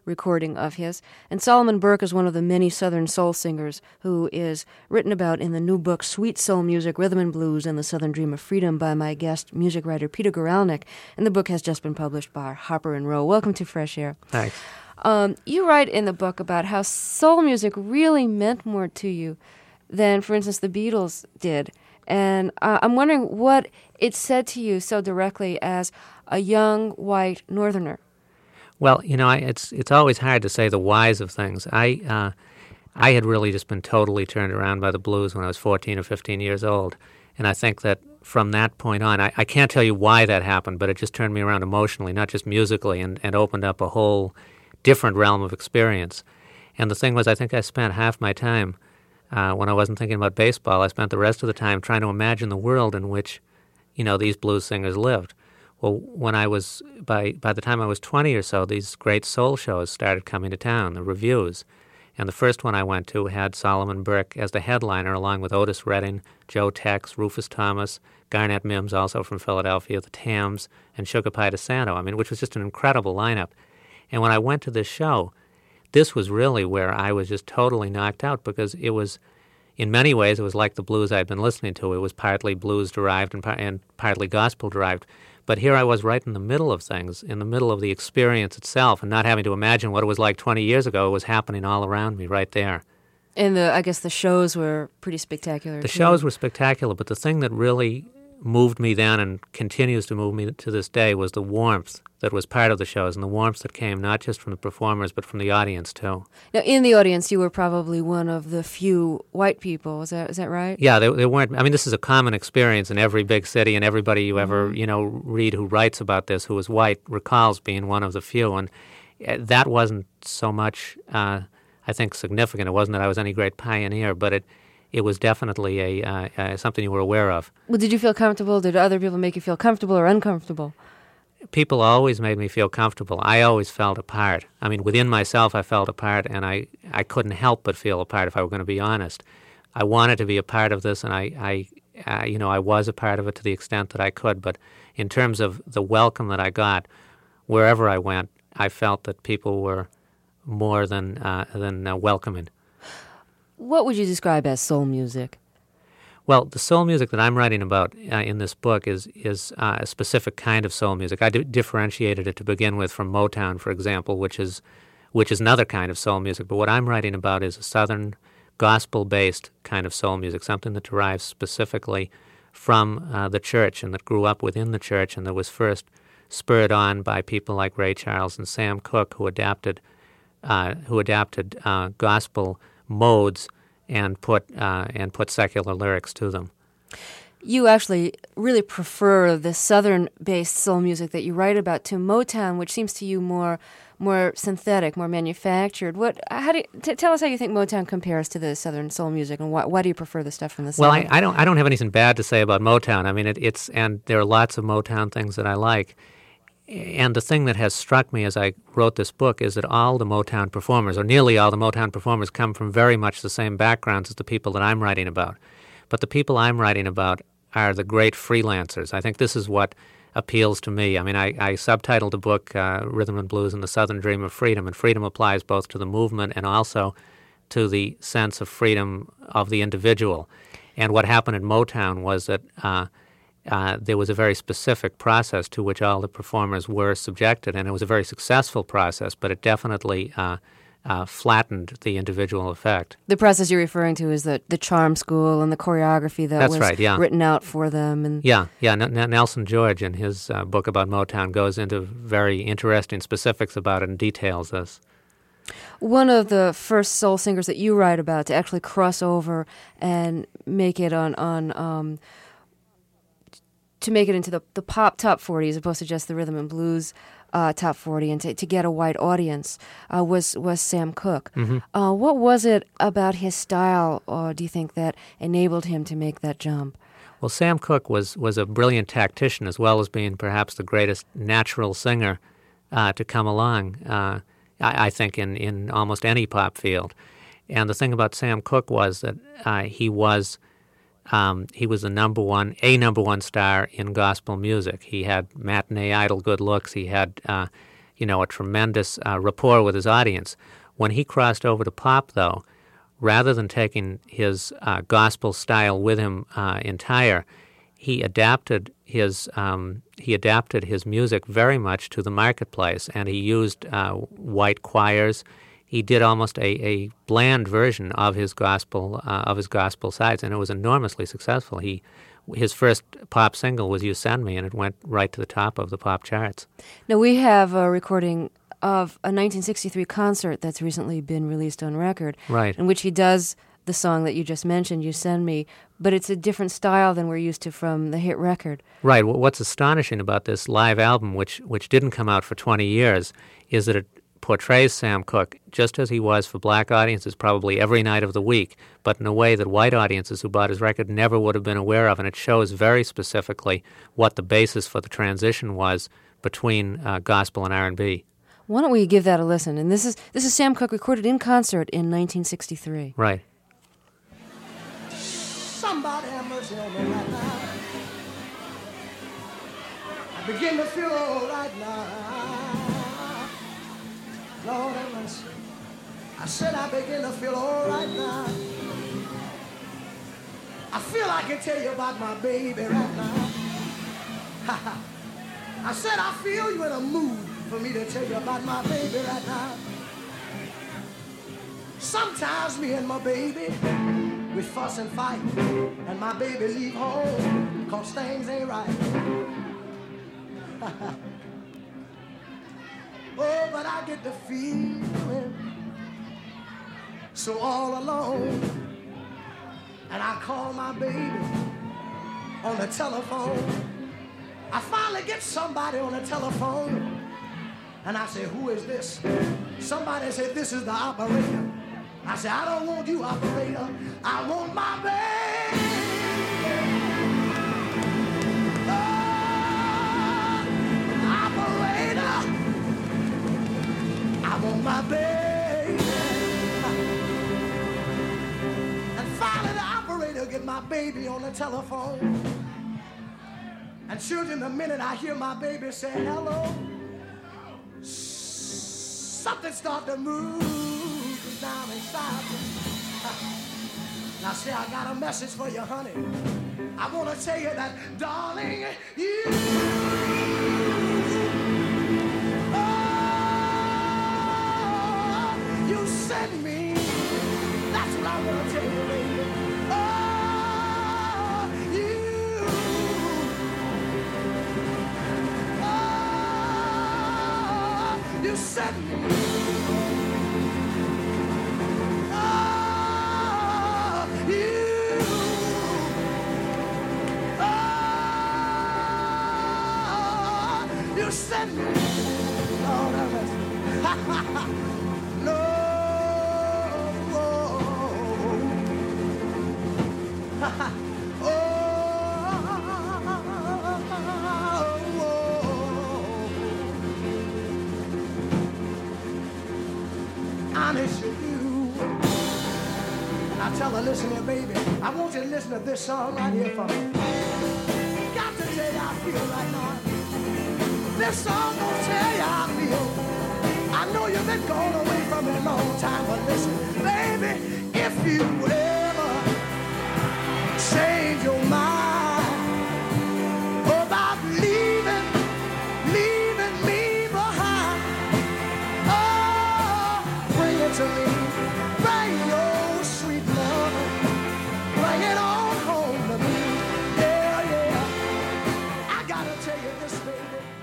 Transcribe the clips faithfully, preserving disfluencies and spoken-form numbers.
recording of his. And Solomon Burke is one of the many Southern soul singers who is written about in the new book, Sweet Soul Music, Rhythm and Blues, and the Southern Dream of Freedom by my guest, music writer Peter Guralnick. And the book has just been published by Harper and Row. Welcome to Fresh Air. Thanks. Um, you write in the book about how soul music really meant more to you than, for instance, the Beatles did. And uh, I'm wondering what it said to you so directly as a young white Northerner. Well, you know, I, it's it's always hard to say the whys of things. I uh, I had really just been totally turned around by the blues when I was fourteen or fifteen years old. And I think that from that point on, I, I can't tell you why that happened, but it just turned me around emotionally, not just musically, and, and opened up a whole different realm of experience. And the thing was, I think I spent half my time, uh, when I wasn't thinking about baseball, I spent the rest of the time trying to imagine the world in which, you know, these blues singers lived. Well, when I was, by by the time I was twenty or so, these great soul shows started coming to town, the revues. And the first one I went to had Solomon Burke as the headliner, along with Otis Redding, Joe Tex, Rufus Thomas, Garnett Mims, also from Philadelphia, the Tams, and Sugar Pie DeSanto, I mean, which was just an incredible lineup. And when I went to this show, this was really where I was just totally knocked out, because it was, in many ways, it was like the blues I'd been listening to. It was partly blues-derived and, par- and partly gospel-derived. But here I was right in the middle of things, in the middle of the experience itself, and not having to imagine what it was like twenty years ago. It was happening all around me right there. And the I guess the shows were pretty spectacular. The too. shows were spectacular, but the thing that really moved me then and continues to move me to this day was the warmth that was part of the shows, and the warmth that came not just from the performers but from the audience too. Now, in the audience, you were probably one of the few white people. Is that is that right? Yeah, they, they weren't. I mean, this is a common experience in every big city, and everybody you ever you know read who writes about this who is white recalls being one of the few, and that wasn't so much, uh, I think, significant. It wasn't that I was any great pioneer, but it. It was definitely a uh, uh, something you were aware of. Well, did you feel comfortable? Did other people make you feel comfortable or uncomfortable? People always made me feel comfortable. I always felt a part. I mean, within myself, I felt a part, and I, I couldn't help but feel a part if I were going to be honest. I wanted to be a part of this, and I, I uh, you know, I was a part of it to the extent that I could. But in terms of the welcome that I got, wherever I went, I felt that people were more than uh, than uh, welcoming. What would you describe as soul music? Well, the soul music that I'm writing about uh, in this book is is uh, a specific kind of soul music. I d- differentiated it to begin with from Motown, for example, which is which is another kind of soul music. But what I'm writing about is a Southern gospel-based kind of soul music, something that derives specifically from uh, the church and that grew up within the church, and that was first spurred on by people like Ray Charles and Sam Cooke, who adapted uh, who adapted uh, gospel modes and put uh, and put secular lyrics to them. You actually really prefer the Southern-based soul music that you write about to Motown, which seems to you more more synthetic, more manufactured. What? How do you, t- tell us how you think Motown compares to the Southern soul music, and why, why do you prefer the stuff from the South? Well, I, I don't I don't have anything bad to say about Motown. I mean, it, it's and there are lots of Motown things that I like. And the thing that has struck me as I wrote this book is that all the Motown performers, or nearly all the Motown performers, come from very much the same backgrounds as the people that I'm writing about. But the people I'm writing about are the great freelancers. I think this is what appeals to me. I mean, I, I subtitled the book uh, Rhythm and Blues and the Southern Dream of Freedom, and freedom applies both to the movement and also to the sense of freedom of the individual. And what happened in Motown was that uh, Uh, there was a very specific process to which all the performers were subjected, and it was a very successful process, but it definitely uh, uh, flattened the individual effect. The process you're referring to is the, the charm school and the choreography that That's was right, yeah. written out for them. And Yeah, yeah. N- N- Nelson George, in his uh, book about Motown, goes into very interesting specifics about it and details this. One of the first soul singers that you write about to actually cross over and make it on on um, to make it into the, the pop top forty as opposed to just the rhythm and blues uh, top forty, and to, to get a white audience uh, was was Sam Cooke. Mm-hmm. Uh, what was it about his style, or do you think, that enabled him to make that jump? Well, Sam Cooke was, was a brilliant tactician, as well as being perhaps the greatest natural singer uh, to come along, uh, I, I think, in, in almost any pop field. And the thing about Sam Cooke was that uh, he was um, he was the number one, a number one star in gospel music. He had matinee idol good looks. He had uh, you know, a tremendous uh, rapport with his audience. When he crossed over to pop, though, rather than taking his uh, gospel style with him uh, entire, he adapted his um, he adapted his music very much to the marketplace, and he used uh, white choirs. He did almost a, a bland version of his gospel uh, of his gospel sides, and it was enormously successful. He his first pop single was "You Send Me," and it went right to the top of the pop charts. Now we have a recording of a nineteen sixty-three concert that's recently been released on record, right, in which he does the song that you just mentioned, "You Send Me," but it's a different style than we're used to from the hit record. Right. What's astonishing about this live album, which which didn't come out for twenty years, is that it portrays Sam Cooke just as he was for black audiences probably every night of the week, but in a way that white audiences who bought his record never would have been aware of, and it shows very specifically what the basis for the transition was between uh, gospel and R and B. Why don't we give that a listen? And this is this is Sam Cooke recorded in concert in nineteen sixty-three. Right. Somebody have mercy on me right now. I begin to feel all right now. Lord have mercy. I said I begin to feel all right now. I feel I can tell you about my baby right now. I said I feel you in a mood for me to tell you about my baby right now. Sometimes me and my baby, we fuss and fight, and my baby leave home cause things ain't right. Oh, but I get the feeling so all alone, and I call my baby on the telephone. I finally get somebody on the telephone, and I say, who is this? Somebody said, this is the operator. I said, I don't want you, operator. I want my baby. Oh, operator. I want my baby. And finally the operator get my baby on the telephone. And children, the minute I hear my baby say hello, something start to move down inside me. Now say I got a message for you, honey. I want to tell you that, darling, you, oh, you sent me. That's what I want to tell you, baby. Oh, you, oh, you sent me. You sent me, Lord have mercy. No, oh, oh, oh, I miss you. And I tell her, listen here, baby, I want you to listen to this song right here for me. Got to tell you how I feel right now. This song gonna tell you how I feel. I know you've been gone away from me a long time, but listen, baby, if you ever change your mind about leaving, leaving me behind, oh, bring it to me, bring your sweet love, bring it on home to me, yeah, yeah. I gotta tell you this, baby.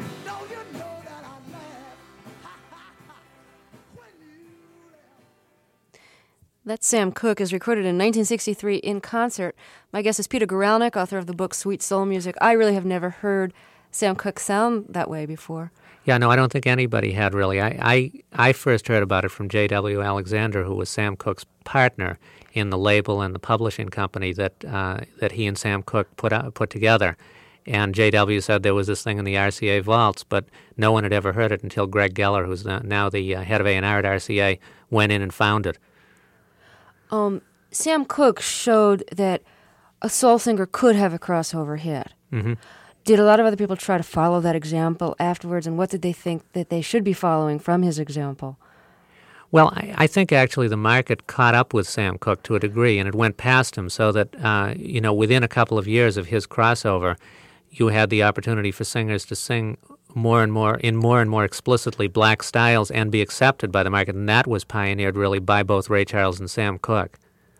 That's Sam Cooke, is recorded in nineteen sixty-three in concert. My guest is Peter Guralnick, author of the book Sweet Soul Music. I really have never heard Sam Cooke sound that way before. Yeah, no, I don't think anybody had really. I, I, I first heard about it from J W Alexander, who was Sam Cooke's partner in the label and the publishing company that uh, that he and Sam Cooke put out, put together. And J W said there was this thing in the R C A vaults, but no one had ever heard it until Greg Geller, who's now the uh, head of A and R at R C A, went in and found it. Um, Sam Cooke showed that a soul singer could have a crossover hit. Mm-hmm. did a lot of other people try to follow that example afterwards, and what did they think that they should be following from his example? Well, I, I think actually the market caught up with Sam Cooke to a degree, and it went past him, so that, uh, you know, within a couple of years of his crossover, you had the opportunity for singers to sing more and more, in more and more explicitly black styles and be accepted by the market, and that was pioneered really by both Ray Charles and Sam Cooke.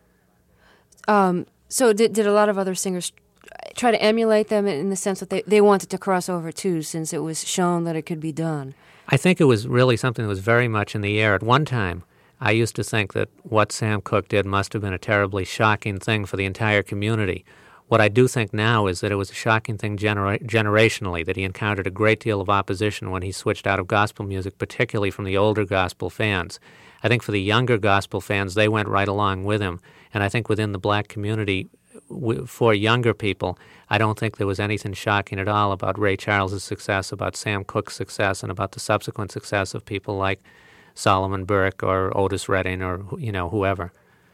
Um, so did, did a lot of other singers try to emulate them in the sense that they, they wanted to cross over too, since it was shown that it could be done? I think it was really something that was very much in the air. At one time, I used to think that what Sam Cooke did must have been a terribly shocking thing for the entire community. What I do think now is that it was a shocking thing genera- generationally, that he encountered a great deal of opposition when he switched out of gospel music, particularly from the older gospel fans. I think for the younger gospel fans, they went right along with him. And I think within the black community, w- for younger people, I don't think there was anything shocking at all about Ray Charles's success, about Sam Cooke's success, and about the subsequent success of people like Solomon Burke or Otis Redding or, you know, whoever.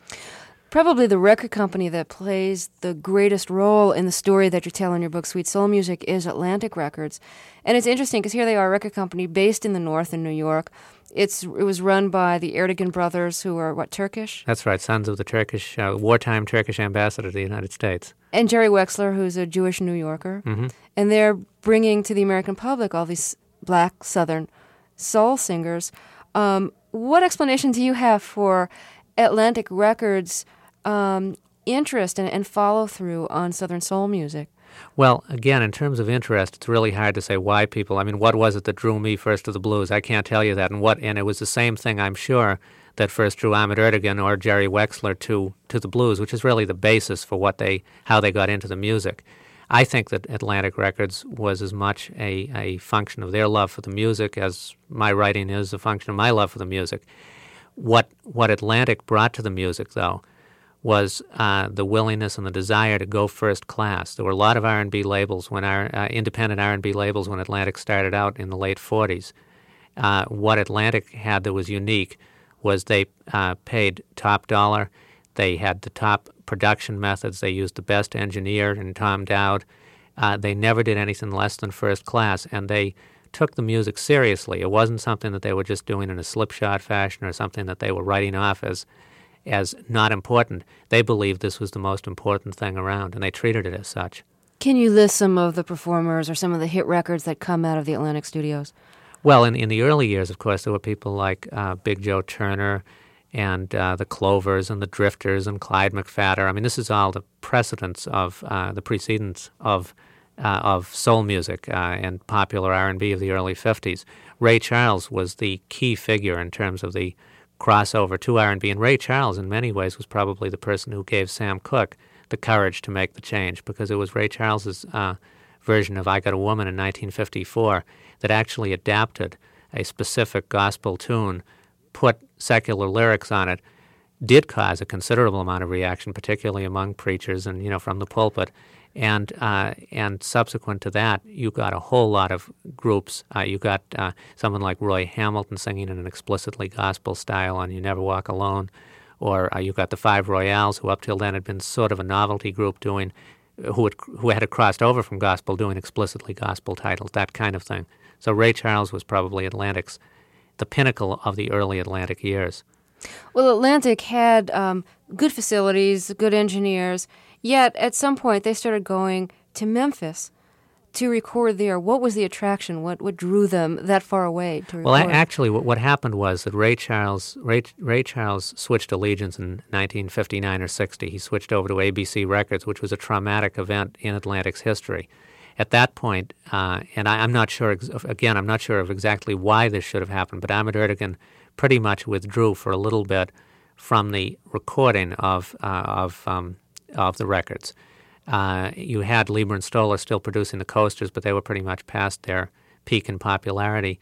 Probably the record company that plays the greatest role in the story that you tell in your book, Sweet Soul Music, is Atlantic Records. And it's interesting because here they are, a record company based in the North in New York. It's It was run by the Erdogan brothers, who are, what, Turkish? That's right, sons of the Turkish, uh, wartime Turkish ambassador to the United States. And Jerry Wexler, who's a Jewish New Yorker. Mm-hmm. And they're bringing to the American public all these black Southern soul singers. Um, what explanation do you have for Atlantic Records' um, interest and, and follow-through on Southern soul music? Well, again, in terms of interest, it's really hard to say why people. I mean, what was it that drew me first to the blues? I can't tell you that. And what, and it was the same thing, I'm sure, that first drew Ahmet Ertegun or Jerry Wexler to to the blues, which is really the basis for what they how they got into the music. I think that Atlantic Records was as much a, a function of their love for the music as my writing is a function of my love for the music. What what Atlantic brought to the music, though, was uh, the willingness and the desire to go first class. There were a lot of R and B labels, when our uh, independent R and B labels when Atlantic started out in the late forties. Uh, what Atlantic had that was unique was they uh, paid top dollar. They had the top production methods. They used the best engineer in Tom Dowd. Uh, they never did anything less than first class, and they took the music seriously. It wasn't something that they were just doing in a slipshod fashion or something that they were writing off as as not important. They believed this was the most important thing around, and they treated it as such. Can you list some of the performers or some of the hit records that come out of the Atlantic studios? Well, in, in the early years, of course, there were people like uh, Big Joe Turner and uh, the Clovers and the Drifters and Clyde McPhatter. I mean, this is all the precedents of uh, the precedents of uh, of soul music uh, and popular R and B of the early fifties. Ray Charles was the key figure in terms of the crossover to R and B, and Ray Charles, in many ways, was probably the person who gave Sam Cooke the courage to make the change, because it was Ray Charles's uh, version of I Got a Woman in nineteen fifty-four that actually adapted a specific gospel tune, put secular lyrics on it, did cause a considerable amount of reaction, particularly among preachers and, you know, from the pulpit. And uh, and subsequent to that, you got a whole lot of groups. Uh, you got uh, someone like Roy Hamilton singing in an explicitly gospel style on You Never Walk Alone, or uh, you got the Five Royales, who up till then had been sort of a novelty group doing, who had, who had crossed over from gospel, doing explicitly gospel titles, that kind of thing. So Ray Charles was probably Atlantic's, the pinnacle of the early Atlantic years. Well, Atlantic had um, good facilities, good engineers, yet at some point they started going to Memphis to record there. What was the attraction? What what drew them that far away to record? Well, actually, what, what happened was that Ray Charles Ray, Ray Charles switched allegiance in nineteen fifty-nine or sixty. He switched over to A B C Records, which was a traumatic event in Atlantic's history. At that point, uh, and I, I'm not sure, ex- again, I'm not sure of exactly why this should have happened, but Ahmet Ertegun pretty much withdrew for a little bit from the recording of uh, of um, of the records. Uh, you had Lieber and Stoller still producing the coasters, but they were pretty much past their peak in popularity.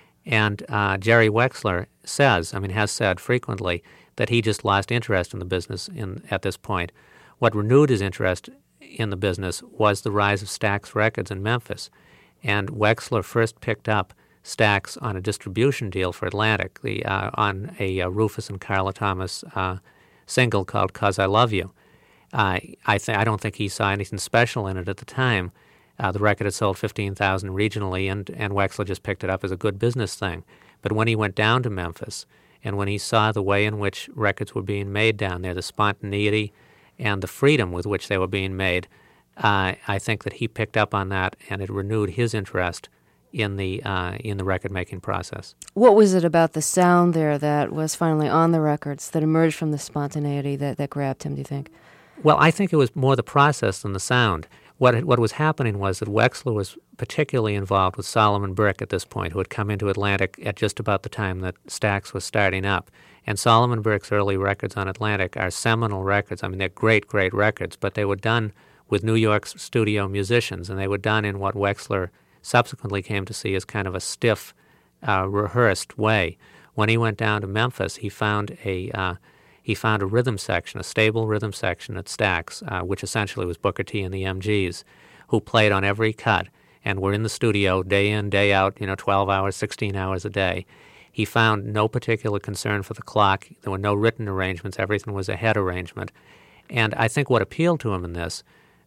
And uh, Jerry Wexler says, I mean, has said frequently, that he just lost interest in the business in at this point. What renewed his interest in the business was the rise of Stax Records in Memphis. And Wexler first picked up Stax on a distribution deal for Atlantic, the uh, on a uh, Rufus and Carla Thomas uh, single called "'Cause I Love You." Uh, I th- I don't think he saw anything special in it at the time, Uh, the record had sold fifteen thousand regionally, and, and Wexler just picked it up as a good business thing. But when he went down to Memphis, and when he saw the way in which records were being made down there, the spontaneity and the freedom with which they were being made, uh, I think that he picked up on that, and it renewed his interest in the uh, in the record-making process. What was it about the sound there that was finally on the records that emerged from the spontaneity that, that grabbed him, do you think? Well, I think it was more the process than the sound. What what was happening was that Wexler was particularly involved with Solomon Brick at this point, who had come into Atlantic at just about the time that Stax was starting up. And Solomon Brick's early records on Atlantic are seminal records. I mean, they're great, great records, but they were done with New York's studio musicians, and they were done in what Wexler subsequently came to see as kind of a stiff, uh, rehearsed way. When he went down to Memphis, he found a uh, he found a rhythm section, a stable rhythm section at Stax, uh, which essentially was Booker T and the M Gs, who played on every cut and were in the studio day in, day out, you know, twelve hours, sixteen hours a day. He found no particular concern for the clock. There were no written arrangements. Everything was a head arrangement. And I think what appealed to him in this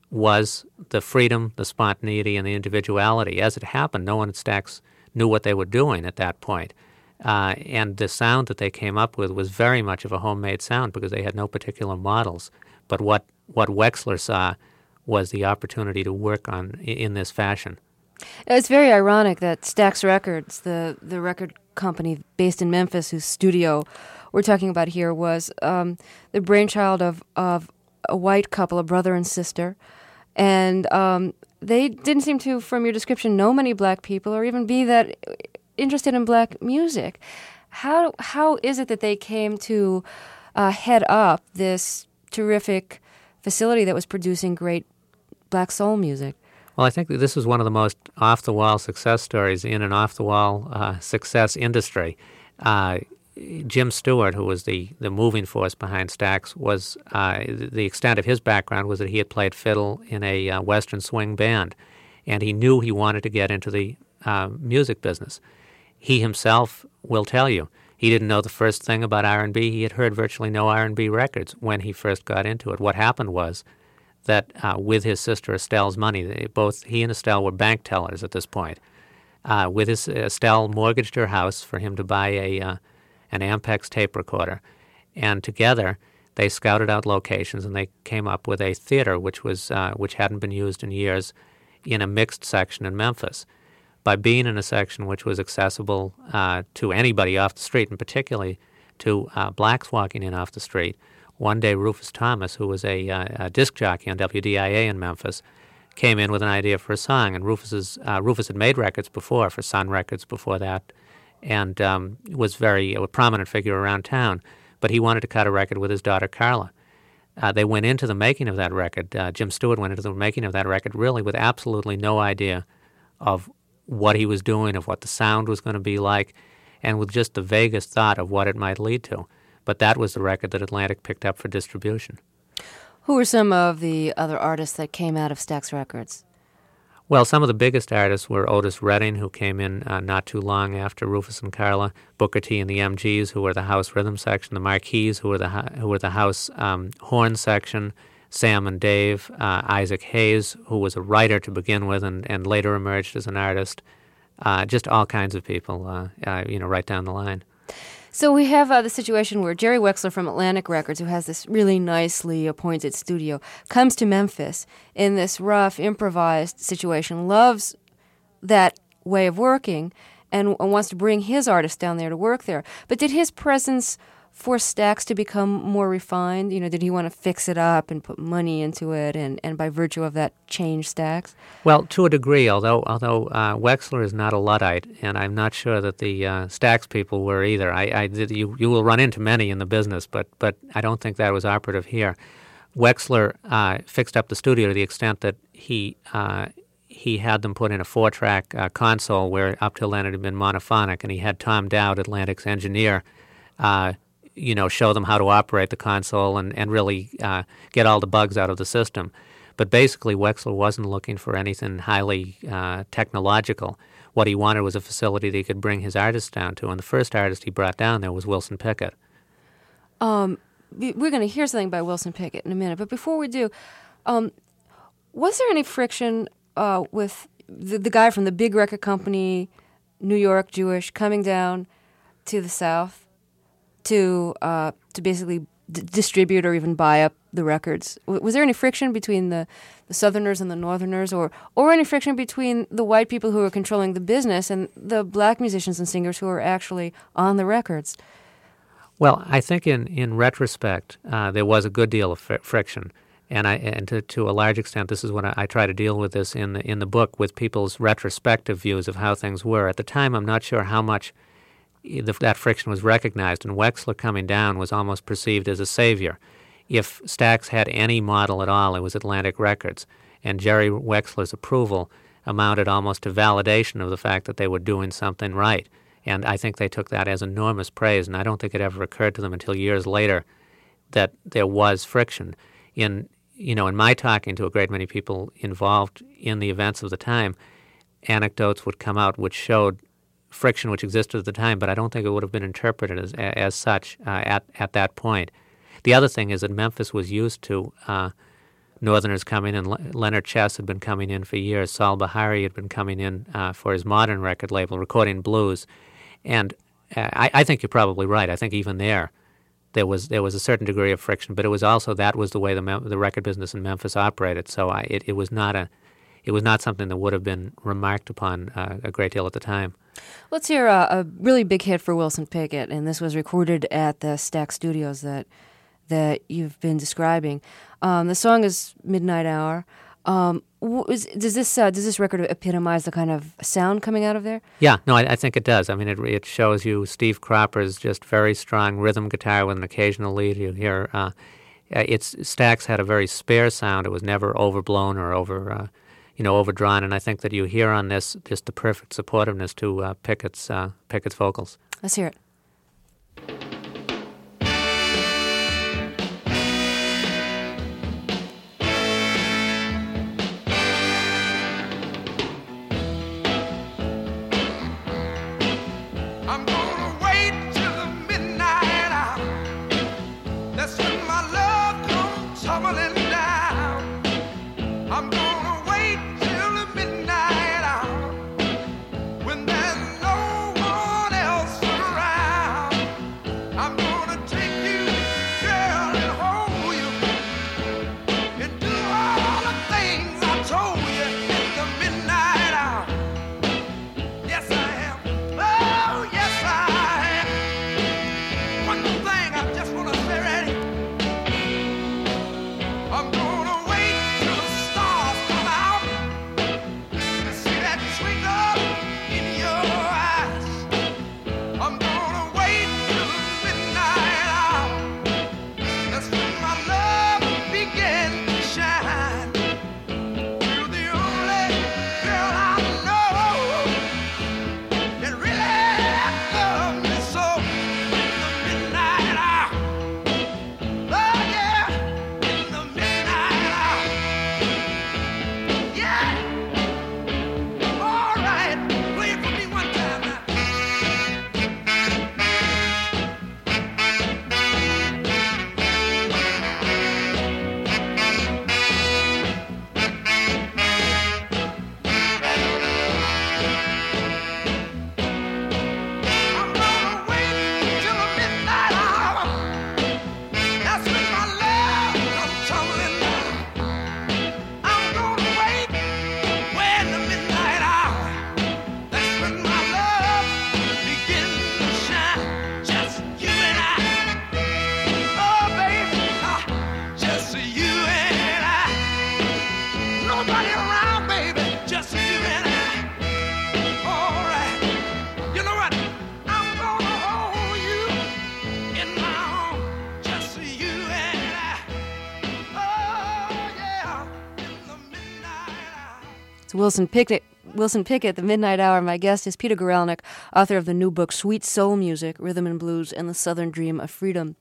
was the freedom, the spontaneity, and the individuality. As it happened, no one at Stax knew what they were doing at that point. Uh, and the sound that they came up with was very much of a homemade sound because they had no particular models. But what, what Wexler saw was the opportunity to work on in this fashion. It's very ironic that Stax Records, the, the record company based in Memphis, whose studio we're talking about here, was um, the brainchild of, of a white couple, a brother and sister. And um, they didn't seem to, from your description, know many black people or even be that interested in black music. How how is it that they came to uh, head up this terrific facility that was producing great black soul music? Well, I think that this was one of the most off-the-wall success stories in an off-the-wall uh, success industry. Uh, Jim Stewart, who was the, the moving force behind Stax, was uh, the extent of his background was that he had played fiddle in a uh, Western swing band, and he knew he wanted to get into the uh, music business. He himself will tell you he didn't know the first thing about R and B. He had heard virtually no R and B records when he first got into it. What happened was that uh, with his sister Estelle's money, they, both he and Estelle were bank tellers at this point. Uh, with his Estelle mortgaged her house for him to buy a uh, an Ampex tape recorder, and together they scouted out locations and they came up with a theater which was uh, which hadn't been used in years in a mixed section in Memphis. By being in a section which was accessible uh, to anybody off the street, and particularly to uh, blacks walking in off the street, one day Rufus Thomas, who was a, uh, a disc jockey on W D I A in Memphis, came in with an idea for a song. And Rufus's, uh, Rufus had made records before, for Sun Records before that, and um, was very a prominent figure around town. But he wanted to cut a record with his daughter Carla. Uh, they went into the making of that record. Uh, Jim Stewart went into the making of that record really with absolutely no idea of what he was doing, of what the sound was going to be like, and with just the vaguest thought of what it might lead to. But that was the record that Atlantic picked up for distribution. Who were some of the other artists that came out of Stax Records? Well, some of the biggest artists were Otis Redding, who came in uh, not too long after Rufus and Carla, Booker T and the M Gs, who were the house rhythm section, the Marquis, who were the who were the house um, horn section, Sam and Dave, uh, Isaac Hayes, who was a writer to begin with and, and later emerged as an artist, uh, just all kinds of people, uh, uh, you know, right down the line. So we have uh, the situation where Jerry Wexler from Atlantic Records, who has this really nicely appointed studio, comes to Memphis in this rough, improvised situation, loves that way of working, and, and wants to bring his artists down there to work there. But did his presence force Stax to become more refined? You know, did he want to fix it up and put money into it, and, and by virtue of that, change Stax? Well, to a degree, although although uh, Wexler is not a Luddite, and I'm not sure that the uh, Stax people were either. I, I you you will run into many in the business, but but I don't think that was operative here. Wexler uh, fixed up the studio to the extent that he uh, he had them put in a four-track uh, console where up till then it had been monophonic, and he had Tom Dowd, Atlantic's engineer, Uh, you know, show them how to operate the console and, and really uh, get all the bugs out of the system. But basically, Wexler wasn't looking for anything highly uh, technological. What he wanted was a facility that he could bring his artists down to, and the first artist he brought down there was Wilson Pickett. Um, we're going to hear something by Wilson Pickett in a minute, but before we do, um, was there any friction uh, with the, the guy from the big record company, New York, Jewish, coming down to the South to uh, to basically d- distribute or even buy up the records? W- was there any friction between the, the Southerners and the Northerners, or or any friction between the white people who were controlling the business and the black musicians and singers who were actually on the records? Well, I think in, in retrospect, uh, there was a good deal of fr- friction. And I and to, to a large extent, this is what I, I try to deal with this in the in the book, with people's retrospective views of how things were. At the time, I'm not sure how much the, that friction was recognized, and Wexler coming down was almost perceived as a savior. If Stax had any model at all, it was Atlantic Records, and Jerry Wexler's approval amounted almost to validation of the fact that they were doing something right. And I think they took that as enormous praise, and I don't think it ever occurred to them until years later that there was friction. In you know, in my talking to a great many people involved in the events of the time, anecdotes would come out which showed friction which existed at the time, but I don't think it would have been interpreted as as such uh, at at that point. The other thing is that Memphis was used to uh, Northerners coming in. Le- Leonard Chess had been coming in for years. Saul Bahari had been coming in uh, for his modern record label, recording blues. And uh, I, I think you're probably right. I think even there, there was there was a certain degree of friction, but it was also that was the way the Mem- the record business in Memphis operated. So I, it, it was not a it was not something that would have been remarked upon uh, a great deal at the time. Let's hear a, a really big hit for Wilson Pickett, and this was recorded at the Stax Studios that that you've been describing. Um, the song is Midnight Hour. Um, is, does this uh, does this record epitomize the kind of sound coming out of there? Yeah, no, I, I think it does. I mean, it it shows you Steve Cropper's just very strong rhythm guitar with an occasional lead. You hear uh, it's Stax had a very spare sound. It was never overblown or over uh, you know overdrawn. And I think that you hear on this just the perfect supportiveness to uh, Pickett's uh, Pickett's vocals. Let's hear it. Wilson Pickett, Wilson Pickett, The Midnight Hour. My guest is Peter Guralnick, author of the new book, Sweet Soul Music, Rhythm and Blues, and the Southern Dream of Freedom.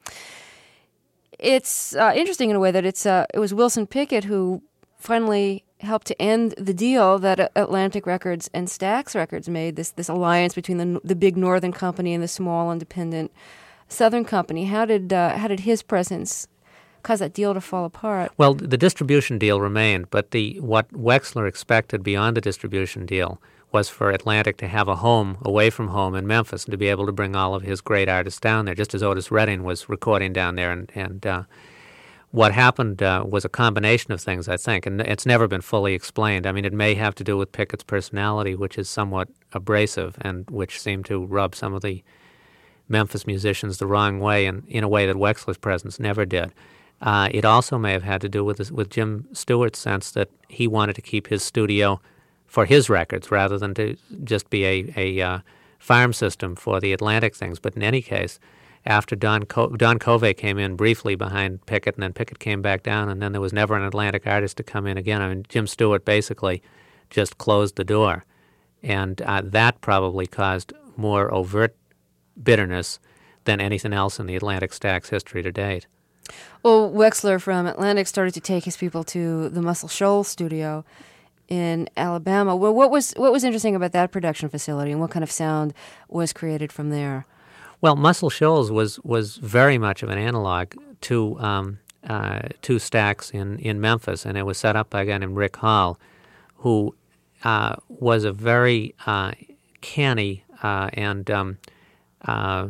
It's uh, interesting in a way that it's uh, it was Wilson Pickett who finally helped to end the deal that Atlantic Records and Stax Records made, this this alliance between the the big Northern company and the small independent Southern company. How did uh, how did his presence caused that deal to fall apart? Well, the distribution deal remained, but the what Wexler expected beyond the distribution deal was for Atlantic to have a home away from home in Memphis and to be able to bring all of his great artists down there, just as Otis Redding was recording down there. And, and uh, what happened uh, was a combination of things, I think, and it's never been fully explained. I mean, it may have to do with Pickett's personality, which is somewhat abrasive and which seemed to rub some of the Memphis musicians the wrong way, and in a way that Wexler's presence never did. Uh, it also may have had to do with this, with Jim Stewart's sense that he wanted to keep his studio for his records rather than to just be a, a uh, farm system for the Atlantic things. But in any case, after Don, Co- Don Covey came in briefly behind Pickett, and then Pickett came back down, and then there was never an Atlantic artist to come in again. I mean, Jim Stewart basically just closed the door, and uh, that probably caused more overt bitterness than anything else in the Atlantic Stax history to date. Well, Wexler from Atlantic started to take his people to the Muscle Shoals studio in Alabama. Well, what was what was interesting about that production facility, and what kind of sound was created from there? Well, Muscle Shoals was was very much of an analog to um, uh, to Stax in, in Memphis, and it was set up by a guy named Rick Hall, who uh, was a very uh, canny uh, and um, uh,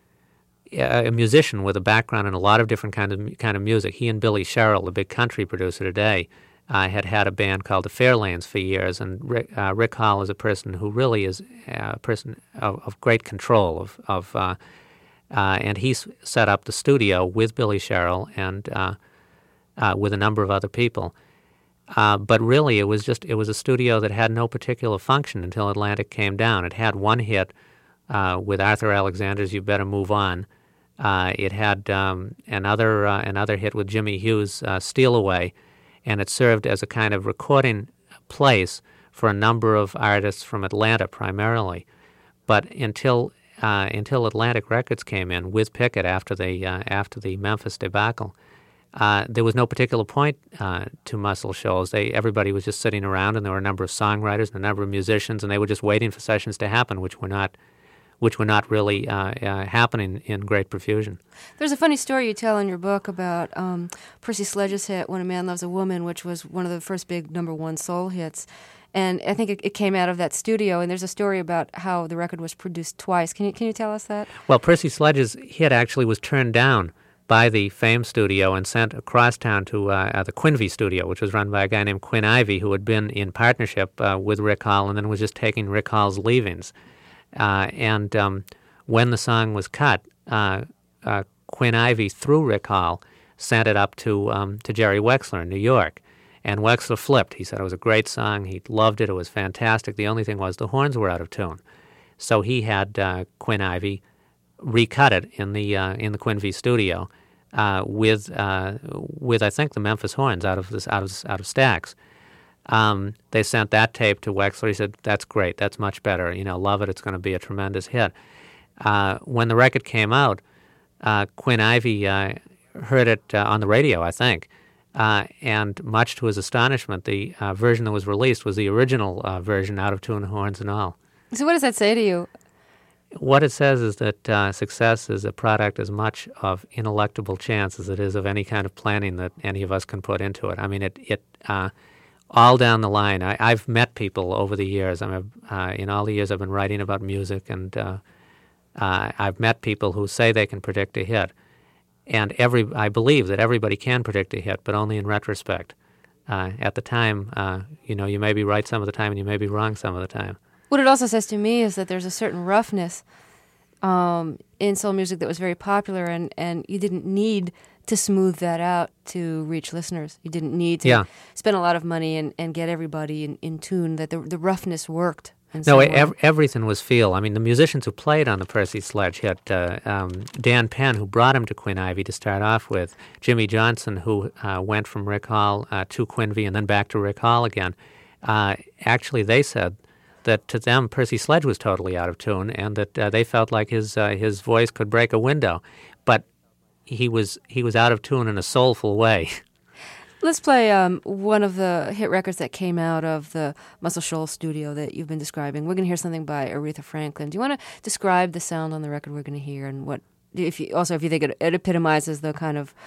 a musician with a background in a lot of different kind of kind of music. He and Billy Sherrill, the big country producer today, uh, had had a band called the Fairlanes for years, and Rick, uh, Rick Hall is a person who really is a person of, of great control of, of uh, uh, and he's set up the studio with Billy Sherrill and uh, uh, with a number of other people. Uh, but really, it was just it was a studio that had no particular function until Atlantic came down. It had one hit uh, with Arthur Alexander's "You Better Move On." Uh, it had um, another uh, another hit with Jimmy Hughes' uh, "Steal Away," and it served as a kind of recording place for a number of artists from Atlanta primarily. But until uh, until Atlantic Records came in with Pickett after the uh, after the Memphis debacle, uh, there was no particular point uh, to Muscle Shoals. They everybody was just sitting around, and there were a number of songwriters and a number of musicians, and they were just waiting for sessions to happen, which were not. which were not really uh, uh, happening in great profusion. There's a funny story you tell in your book about um, Percy Sledge's hit, When a Man Loves a Woman, which was one of the first big number one soul hits. And I think it, it came out of that studio, and there's a story about how the record was produced twice. Can you can you tell us that? Well, Percy Sledge's hit actually was turned down by the Fame studio and sent across town to uh, uh, the Quinvy studio, which was run by a guy named Quinn Ivey, who had been in partnership uh, with Rick Hall and then was just taking Rick Hall's leavings. Uh, and um, when the song was cut, uh, uh, Quinn Ivey, through Rick Hall, sent it up to um, to Jerry Wexler in New York. And Wexler flipped. He said it was a great song. He loved it. It was fantastic. The only thing was the horns were out of tune. So he had uh, Quinn Ivey recut it in the uh, in the Quinvy studio uh, with uh, with I think the Memphis horns out of this out of out of Stax. Um, they sent that tape to Wexler. He said, "That's great. That's much better. You know, love it. It's going to be a tremendous hit." Uh, when the record came out, uh, Quinn Ivey uh, heard it uh, on the radio, I think, uh, and much to his astonishment, the uh, version that was released was the original uh, version, out of tune, horns and all. So, what does that say to you? What it says is that uh, success is a product as much of ineluctable chance as it is of any kind of planning that any of us can put into it. I mean, it it. Uh, all down the line. I, I've met people over the years. I mean, uh, in all the years I've been writing about music, and uh, uh, I've met people who say they can predict a hit. And every I believe that everybody can predict a hit, but only in retrospect. Uh, at the time, uh, you know, you may be right some of the time, and you may be wrong some of the time. What it also says to me is that there's a certain roughness um, in soul music that was very popular, and, and you didn't need to smooth that out to reach listeners. You didn't need to yeah. spend a lot of money and, and get everybody in, in tune, that the, the roughness worked. No, ev- everything was feel. I mean, the musicians who played on the Percy Sledge hit, uh, um, Dan Penn, who brought him to Quinn Ivey to start off with, Jimmy Johnson, who uh, went from Rick Hall uh, to Quinvy and then back to Rick Hall again. Uh, actually, they said that to them, Percy Sledge was totally out of tune, and that uh, they felt like his uh, his voice could break a window. But he was he was out of tune in a soulful way. Let's play um, one of the hit records that came out of the Muscle Shoals studio that you've been describing. We're going to hear something by Aretha Franklin. Do you want to describe the sound on the record we're going to hear, and what if you, also if you think it, it epitomizes the kind of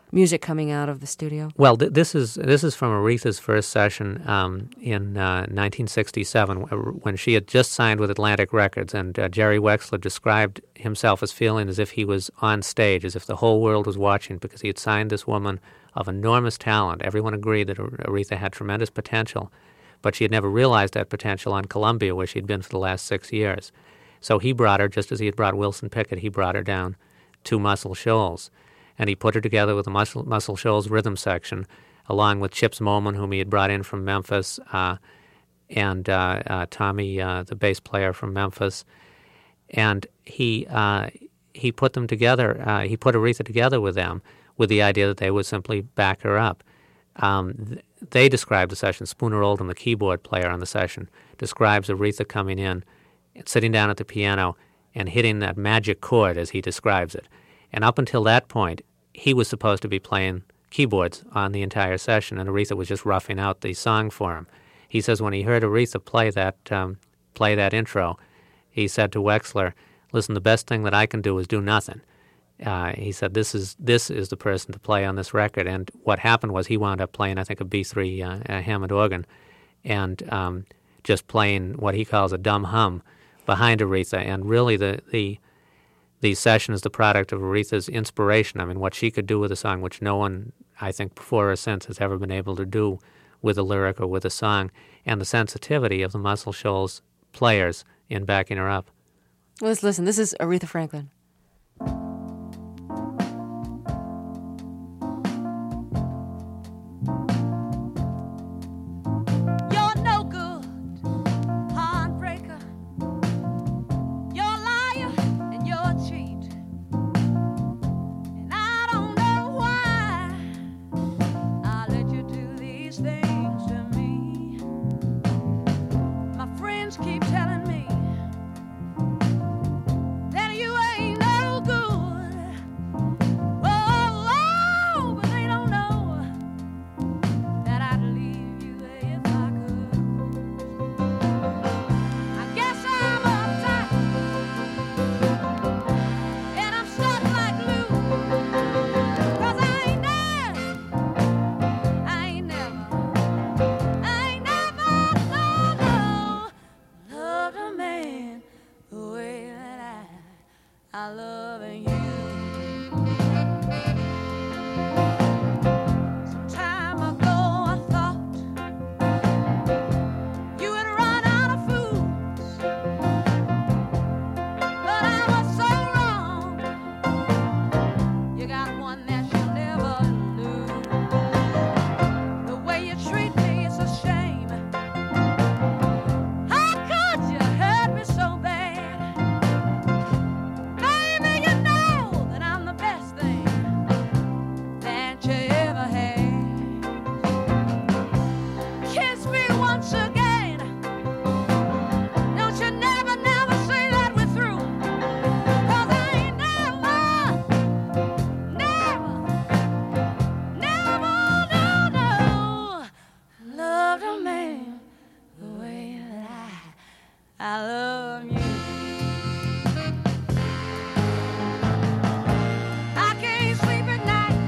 music coming out of the studio? Well, th- this is this is from Aretha's first session um, in uh, nineteen sixty-seven, when she had just signed with Atlantic Records, and uh, Jerry Wexler described himself as feeling as if he was on stage, as if the whole world was watching, because he had signed this woman of enormous talent. Everyone agreed that Aretha had tremendous potential, but she had never realized that potential on Columbia, where she'd been for the last six years. So he brought her, just as he had brought Wilson Pickett, he brought her down to Muscle Shoals. And he put her together with the Muscle, Muscle Shoals rhythm section, along with Chips Moman, whom he had brought in from Memphis, uh, and uh, uh, Tommy, uh, the bass player from Memphis. And he uh, he put them together, uh, he put Aretha together with them, with the idea that they would simply back her up. Um, th- they described the session, Spooner Oldham, the keyboard player on the session, describes Aretha coming in, sitting down at the piano, and hitting that magic chord, as he describes it. And up until that point, he was supposed to be playing keyboards on the entire session, and Aretha was just roughing out the song for him. He says when he heard Aretha play that um, play that intro, he said to Wexler, "Listen, the best thing that I can do is do nothing." Uh, he said, "This is this is the person to play on this record." And what happened was he wound up playing, I think, a B three uh, a Hammond organ, and um, just playing what he calls a dumb hum behind Aretha. And really, the the The session is the product of Aretha's inspiration. I mean, what she could do with a song, which no one, I think, before or since has ever been able to do with a lyric or with a song, and the sensitivity of the Muscle Shoals players in backing her up. Let's listen. This is Aretha Franklin. Keep telling me that you ain't no good. Oh, oh, but they don't know that I'd leave you if I could. I guess I'm uptight and I'm stuck like glue, 'cause I ain't never, I ain't never, I ain't never, no, no, loved a man the way that I, I love you. Some time ago I thought you had run out of fools, but I was so wrong. You got one that you'll never lose. The way you treat me is a shame. How could you hurt me so bad? Baby, you know that I'm the best thing that you ever had. Kiss me once again. Don't you never, never say that we're through. 'Cause I ain't never, never, never, no, no, loved a man the way that I, I love you. I can't sleep at night,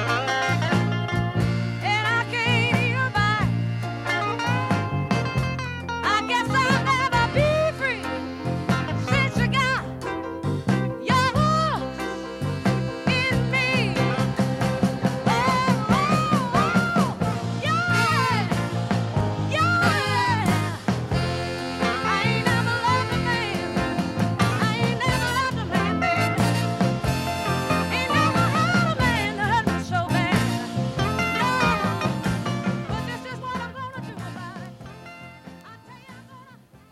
and I can't eat a bite. I guess I'll never be free since you got your hooks in me. Oh, oh, oh, yeah, yeah. I ain't never loved a man. I ain't never loved a man, baby. Ain't never had a man that hurt me so bad. No, but this is what I'm gonna do about it. I tell you, I'm gonna.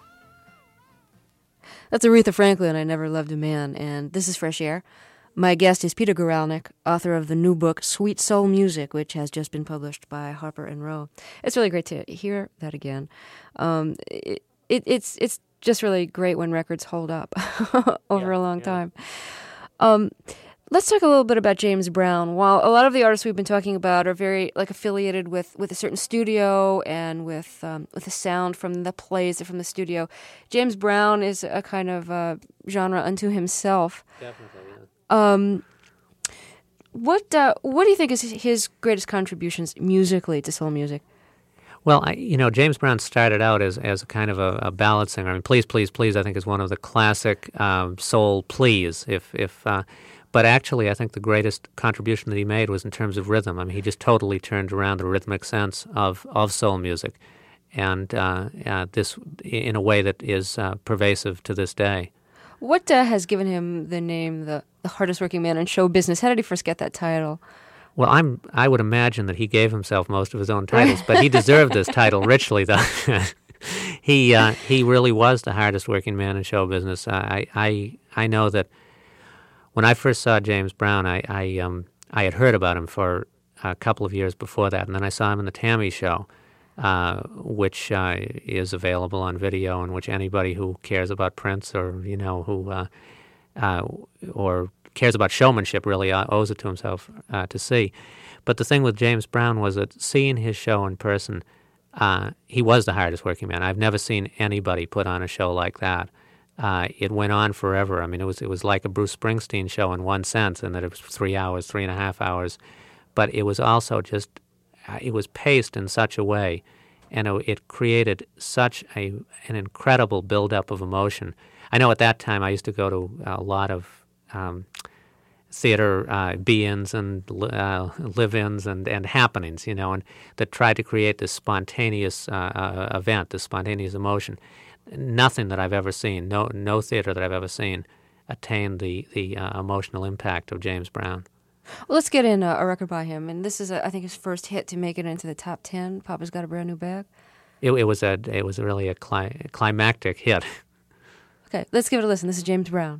That's Aretha Franklin, I Never Loved a Man, and this is Fresh Air. My guest is Peter Guralnick, author of the new book Sweet Soul Music, which has just been published by Harper and Row. It's really great to hear that again. Um, it, it, it's it's just really great when records hold up over Yeah, a long yeah. time. Um, let's talk a little bit about James Brown. While a lot of the artists we've been talking about are very like affiliated with, with a certain studio and with um, with the sound from the plays from the studio, James Brown is a kind of uh, genre unto himself. Definitely, yeah. Um, What uh, What do you think is his greatest contributions musically to soul music? Well, I, you know, James Brown started out as as a kind of a, a ballad singer. I mean, "Please, Please, Please," I think is one of the classic um, soul pleas. If if, uh, but actually, I think the greatest contribution that he made was in terms of rhythm. I mean, he just totally turned around the rhythmic sense of of soul music, and uh, uh, this in a way that is uh, pervasive to this day. What uh, has given him the name the, the hardest working man in show business? How did he first get that title? Well, I'm. I would imagine that he gave himself most of his own titles, but he deserved this title richly, though. he uh, he really was the hardest working man in show business. I I I know that when I first saw James Brown, I I um I had heard about him for a couple of years before that, and then I saw him in the Tammy Show, uh, which uh, is available on video, and which anybody who cares about Prince or you know who uh, uh, or cares about showmanship really uh, owes it to himself uh, to see. But the thing with James Brown was that seeing his show in person, uh, he was the hardest working man. I've never seen anybody put on a show like that. Uh, it went on forever. I mean, it was it was like a Bruce Springsteen show in one sense, in that it was three hours, three and a half hours. But it was also just, uh, it was paced in such a way, and it, it created such a an incredible buildup of emotion. I know at that time I used to go to a lot of Um, theater uh, be-ins and uh, live-ins and, and happenings, you know, and that tried to create this spontaneous uh, uh, event, this spontaneous emotion. Nothing that I've ever seen, no no theater that I've ever seen, attained the the uh, emotional impact of James Brown. Well, let's get in a, a record by him, and this is, a, I think, his first hit to make it into the top ten. Papa's Got a Brand New Bag. It, it was a it was really a cli- climactic hit. Okay, let's give it a listen. This is James Brown.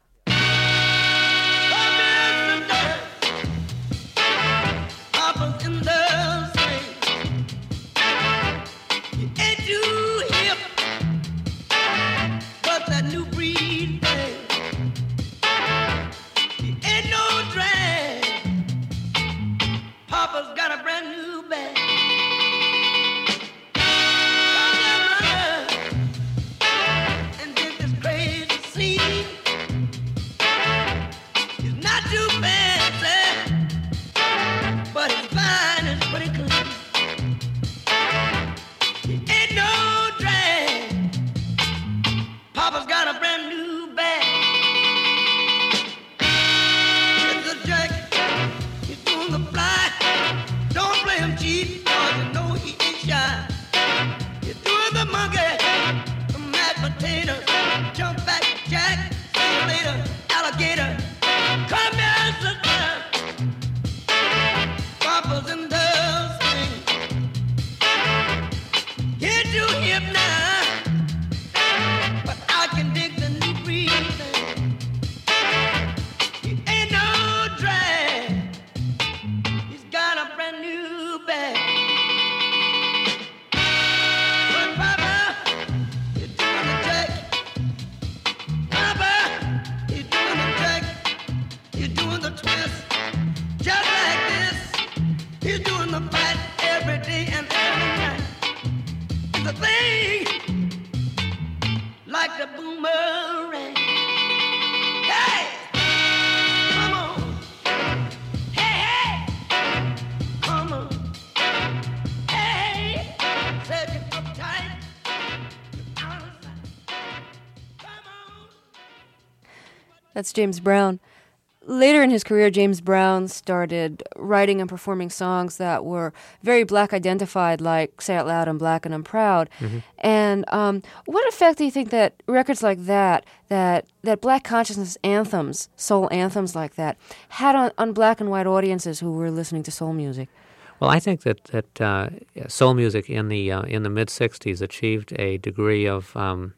That's James Brown. Later in his career, James Brown started writing and performing songs that were very black identified, like Say It Loud, I'm Black and I'm Proud. Mm-hmm. And um, what effect do you think that records like that, that that black consciousness anthems, soul anthems like that, had on, on black and white audiences who were listening to soul music? Well, I think that that uh, soul music in the uh, in the mid sixties achieved a degree of um,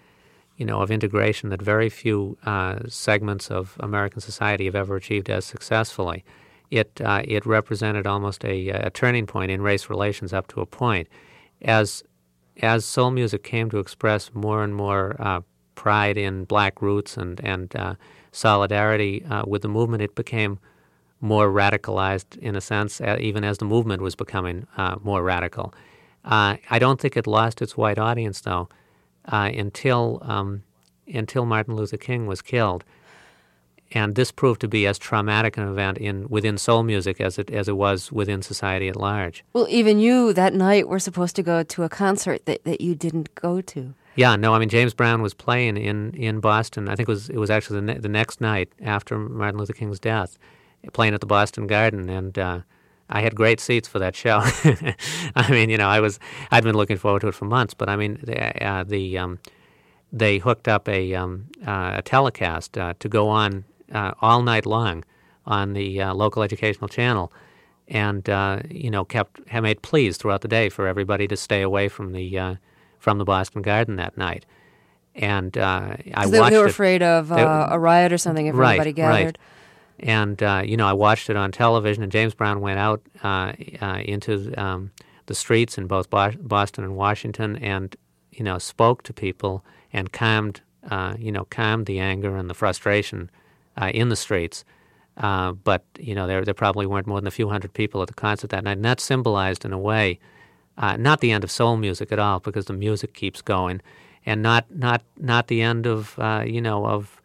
you know, of integration that very few uh, segments of American society have ever achieved as successfully. It uh, it represented almost a, a turning point in race relations up to a point. As as soul music came to express more and more uh, pride in black roots and and uh, solidarity uh, with the movement, it became more radicalized in a sense, uh, even as the movement was becoming uh, more radical. Uh, I don't think it lost its white audience, though. Uh, until um, until Martin Luther King was killed, and this proved to be as traumatic an event in within soul music as it as it was within society at large. Well, even you that night were supposed to go to a concert that, that you didn't go to. Yeah, no, I mean James Brown was playing in, in Boston. I think it was it was actually the, ne- the next night after Martin Luther King's death, playing at the Boston Garden, and uh, I had great seats for that show. I mean, you know, I was I'd been looking forward to it for months, but I mean, the, uh, the um, they hooked up a um, uh, a telecast uh, to go on uh, all night long on the uh, local educational channel, and uh, you know, kept had made pleas throughout the day for everybody to stay away from the uh, from the Boston Garden that night. And uh, I they, watched they were it. afraid of uh, They- a riot or something if right, everybody gathered. Right. And, uh, you know, I watched it on television, and James Brown went out uh, uh, into um, the streets in both Bo- Boston and Washington and, you know, spoke to people and calmed, uh, you know, calmed the anger and the frustration uh, in the streets. Uh, but, you know, there there probably weren't more than a few hundred people at the concert that night. And that symbolized, in a way, uh, not the end of soul music at all, because the music keeps going, and not not not the end of, uh, you know, of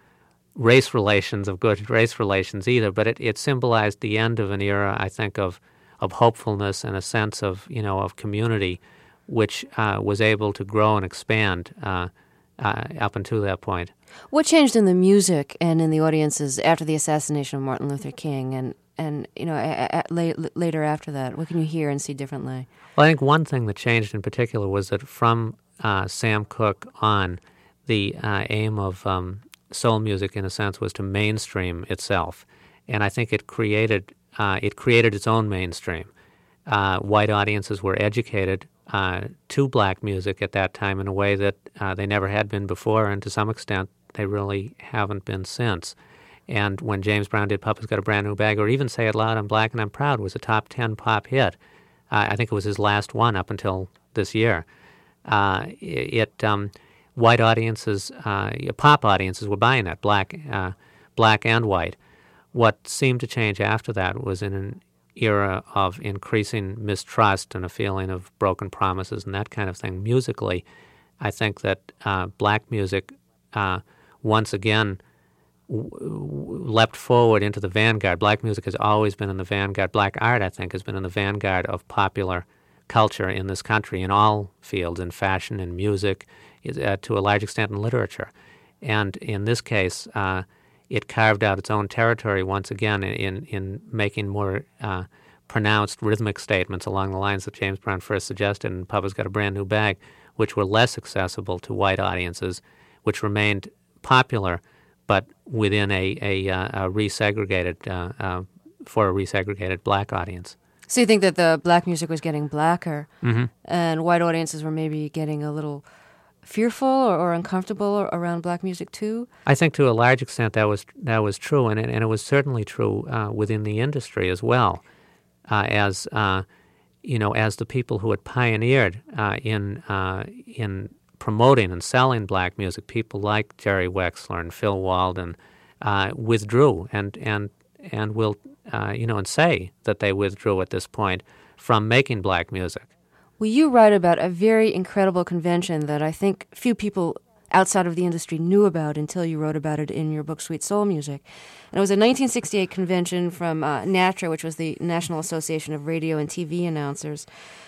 race relations, of good race relations either, but it, it symbolized the end of an era, I think, of of hopefulness and a sense of, you know, of community, which uh, was able to grow and expand uh, uh, up until that point. What changed in the music and in the audiences after the assassination of Martin Luther King, and, and you know, a, a, la- later after that? What can you hear and see differently? Well, I think one thing that changed in particular was that from uh, Sam Cooke on, the uh, aim of um, soul music, in a sense, was to mainstream itself, and I think it created uh, it created its own mainstream. Uh, white audiences were educated uh, to black music at that time in a way that uh, they never had been before, and to some extent they really haven't been since. And when James Brown did "Papa's Got a Brand New Bag," or even "Say It Loud, I'm Black and I'm Proud," was a top ten pop hit. Uh, I think it was his last one up until this year. Uh, it, it um, white audiences, uh, pop audiences were buying that, black, uh, black and white. What seemed to change after that was in an era of increasing mistrust and a feeling of broken promises and that kind of thing. Musically, I think that uh, black music uh, once again w- w- leapt forward into the vanguard. Black music has always been in the vanguard. Black art, I think, has been in the vanguard of popular culture in this country in all fields, in fashion, in music, uh, to a large extent in literature. And in this case, uh, it carved out its own territory once again in, in making more uh, pronounced rhythmic statements along the lines that James Brown first suggested in Papa's Got a Brand New Bag, which were less accessible to white audiences, which remained popular, but within a, a, uh, a resegregated, uh, uh, for a resegregated black audience. So you think that the black music was getting blacker, Mm-hmm. and white audiences were maybe getting a little fearful or, or uncomfortable around black music too? I think to a large extent that was that was true, and it, and it was certainly true uh, within the industry as well, uh, as uh, you know, as the people who had pioneered uh, in uh, in promoting and selling black music, people like Jerry Wexler and Phil Walden uh, withdrew and and and will uh, you know and say that they withdrew at this point from making black music. Well, you write about a very incredible convention that I think few people outside of the industry knew about until you wrote about it in your book, Sweet Soul Music. And it was a nineteen sixty-eight convention from uh, NATRA, which was the National Association of Radio and T V Announcers.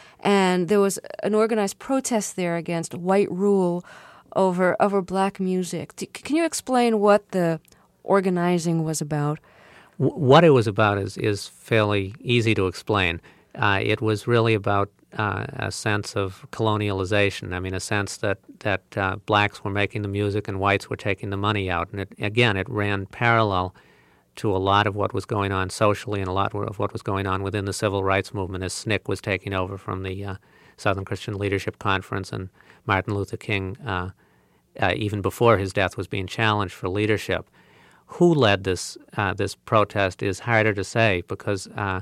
And there was an organized protest there against white rule over over black music. D- can you explain what the organizing was about? W- what it was about is, is fairly easy to explain. Uh, it was really about uh, a sense of colonialization. I mean, a sense that, that uh, blacks were making the music and whites were taking the money out. And it, again, it ran parallel to a lot of what was going on socially and a lot of what was going on within the civil rights movement as S N C C was taking over from the uh, Southern Christian Leadership Conference, and Martin Luther King, uh, uh, even before his death, was being challenged for leadership. Who led this uh, this protest is harder to say, because uh,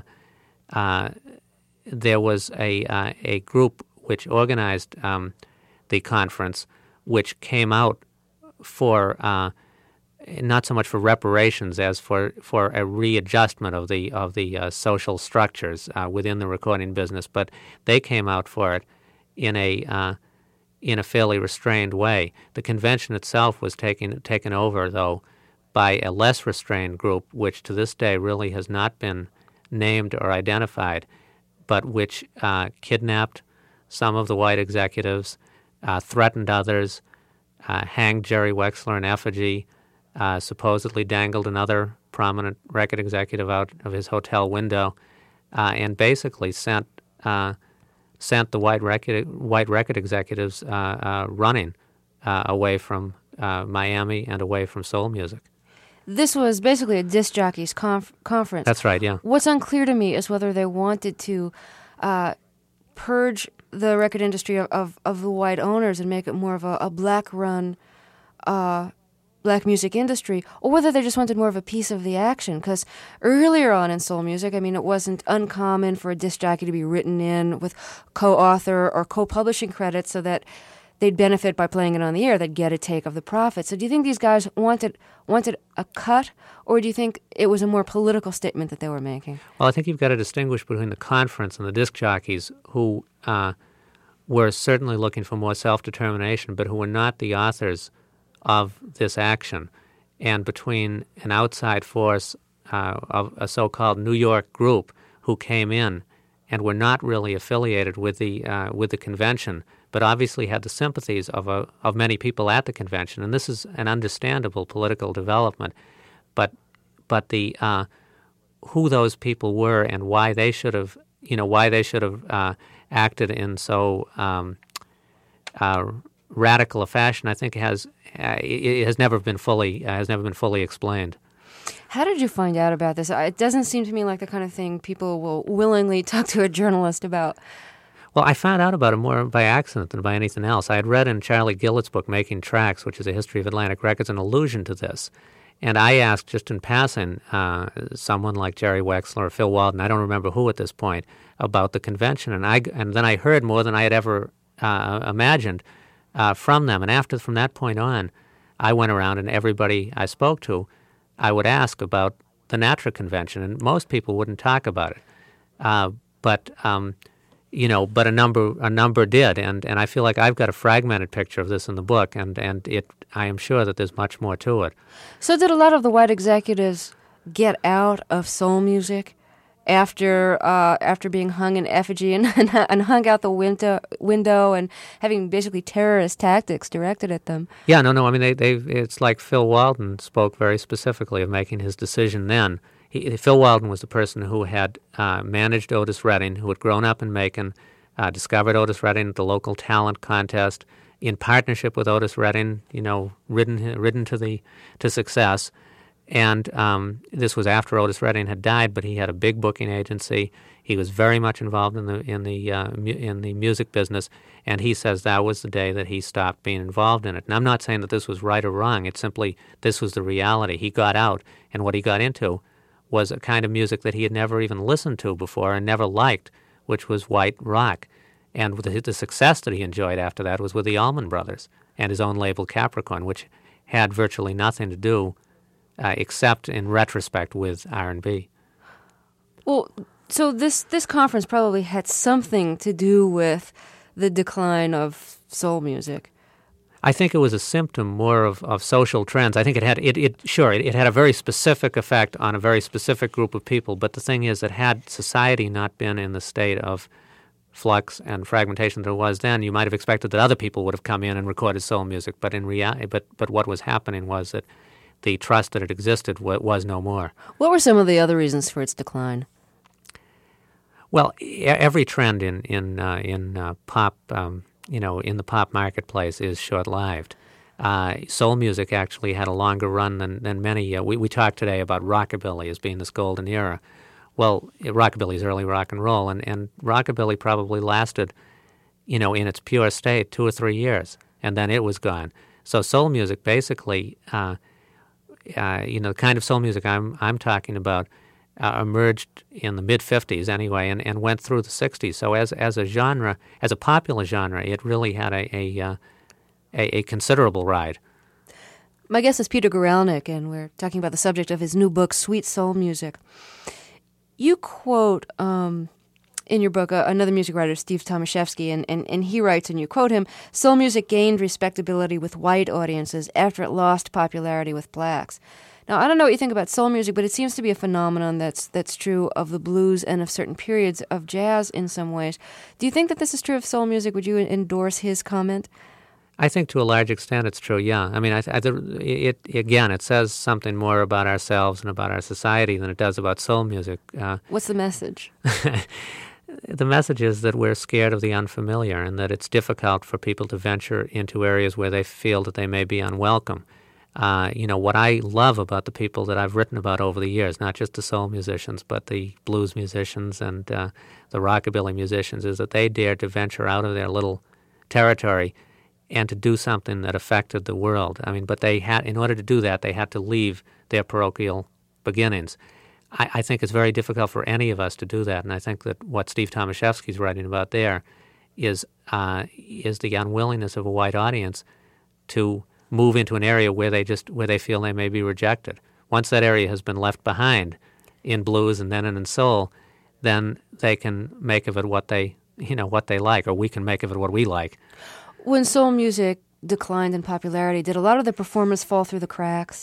uh, there was a uh, a group which organized um, the conference, which came out for uh, not so much for reparations as for, for a readjustment of the of the uh, social structures uh, within the recording business. But they came out for it in a uh, in a fairly restrained way. The convention itself was taken taken over, though, by a less restrained group, which to this day really has not been named or identified, but which uh, kidnapped some of the white executives, uh, threatened others, uh, hanged Jerry Wexler in effigy, uh, supposedly dangled another prominent record executive out of his hotel window, uh, and basically sent uh, sent the white record white record executives uh, uh, running uh, away from uh, Miami and away from soul music. This was basically a disc jockeys conf- conference. That's right, yeah. What's unclear to me is whether they wanted to uh, purge the record industry of, of, of the white owners and make it more of a, a black-run uh, black music industry, or whether they just wanted more of a piece of the action. Because earlier on in soul music, I mean, it wasn't uncommon for a disc jockey to be written in with co-author or co-publishing credits so that they'd benefit by playing it on the air. They'd get a take of the profit. So do you think these guys wanted wanted a cut, or do you think it was a more political statement that they were making? Well, I think you've got to distinguish between the conference and the disc jockeys, who uh, were certainly looking for more self-determination, but who were not the authors of this action, and between an outside force uh, of a so-called New York group who came in and were not really affiliated with the uh, with the convention, but obviously had the sympathies of a, of many people at the convention, and this is an understandable political development. But but the uh, who those people were and why they should have you know why they should have uh, acted in so um, uh, radical a fashion, I think has uh, it has never been fully uh, has never been fully explained. How did you find out about this? It doesn't seem to me like the kind of thing people will willingly talk to a journalist about. Well, I found out about it more by accident than by anything else. I had read in Charlie Gillett's book, Making Tracks, which is a history of Atlantic Records, an allusion to this. And I asked, just in passing, uh, someone like Jerry Wexler or Phil Walden, I don't remember who at this point, about the convention. And I and then I heard more than I had ever uh, imagined uh, from them. And after, from that point on, I went around and everybody I spoke to, I would ask about the NATRA convention, and most people wouldn't talk about it. Uh, but... Um, You know, but a number a number did, and, and I feel like I've got a fragmented picture of this in the book, and, and it I am sure that there's much more to it. So did a lot of the white executives get out of soul music after uh, after being hung in effigy and, and hung out the window window and having basically terrorist tactics directed at them? Yeah, no, no. I mean, they they it's like Phil Walden spoke very specifically of making his decision then. He, Phil Walden was the person who had uh, managed Otis Redding, who had grown up in Macon, uh, discovered Otis Redding at the local talent contest, in partnership with Otis Redding, you know, ridden ridden to the to success. And um, this was after Otis Redding had died, but he had a big booking agency. He was very much involved in the in the uh, mu- in the music business, and he says that was the day that he stopped being involved in it. And I'm not saying that this was right or wrong. It's simply this was the reality. He got out, and what he got into was a kind of music that he had never even listened to before and never liked, which was white rock. And the, the success that he enjoyed after that was with the Allman Brothers and his own label Capricorn, which had virtually nothing to do, uh, except in retrospect, with R and B. Well, so this, this conference probably had something to do with the decline of soul music. I think it was a symptom more of, of social trends. I think it had it, it sure it, it had a very specific effect on a very specific group of people. But the thing is that had society not been in the state of flux and fragmentation that it was then, you might have expected that other people would have come in and recorded soul music. But in reality, but but what was happening was that the trust that it existed w- was no more. What were some of the other reasons for its decline? Well, e- every trend in in uh, in uh, pop. Um, you know, in the pop marketplace is short-lived. Uh, soul music actually had a longer run than, than many. Uh, we, we talked today about rockabilly as being this golden era. Well, rockabilly is early rock and roll, and, and rockabilly probably lasted, you know, in its pure state two or three years, and then it was gone. So soul music basically, uh, uh, you know, the kind of soul music I'm I'm talking about Uh, emerged in the mid-fifties anyway, and, and went through the sixties. So as as a genre, as a popular genre, it really had a a, uh, a, a considerable ride. My guest is Peter Guralnick, and we're talking about the subject of his new book, Sweet Soul Music. You quote um, in your book uh, another music writer, Steve Tomaszewski, and, and, and he writes, and you quote him, "Soul music gained respectability with white audiences after it lost popularity with blacks." Now, I don't know what you think about soul music, but it seems to be a phenomenon that's that's true of the blues and of certain periods of jazz in some ways. Do you think that this is true of soul music? Would you endorse his comment? I think to a large extent it's true, yeah. I mean, I, I, it, again, it says something more about ourselves and about our society than it does about soul music. Uh, What's the message? The message is that we're scared of the unfamiliar and that it's difficult for people to venture into areas where they feel that they may be unwelcome. Uh, you know, what I love about the people that I've written about over the years, not just the soul musicians, but the blues musicians and uh, the rockabilly musicians, is that they dared to venture out of their little territory and to do something that affected the world. I mean, but they had, in order to do that, they had to leave their parochial beginnings. I, I think it's very difficult for any of us to do that, and I think that what Steve Tomaszewski's writing about there is uh, is the unwillingness of a white audience to move into an area where they just where they feel they may be rejected. Once that area has been left behind in blues and then in soul, then they can make of it what they you know what they like, or we can make of it what we like. When soul music declined in popularity, did a lot of the performers fall through the cracks?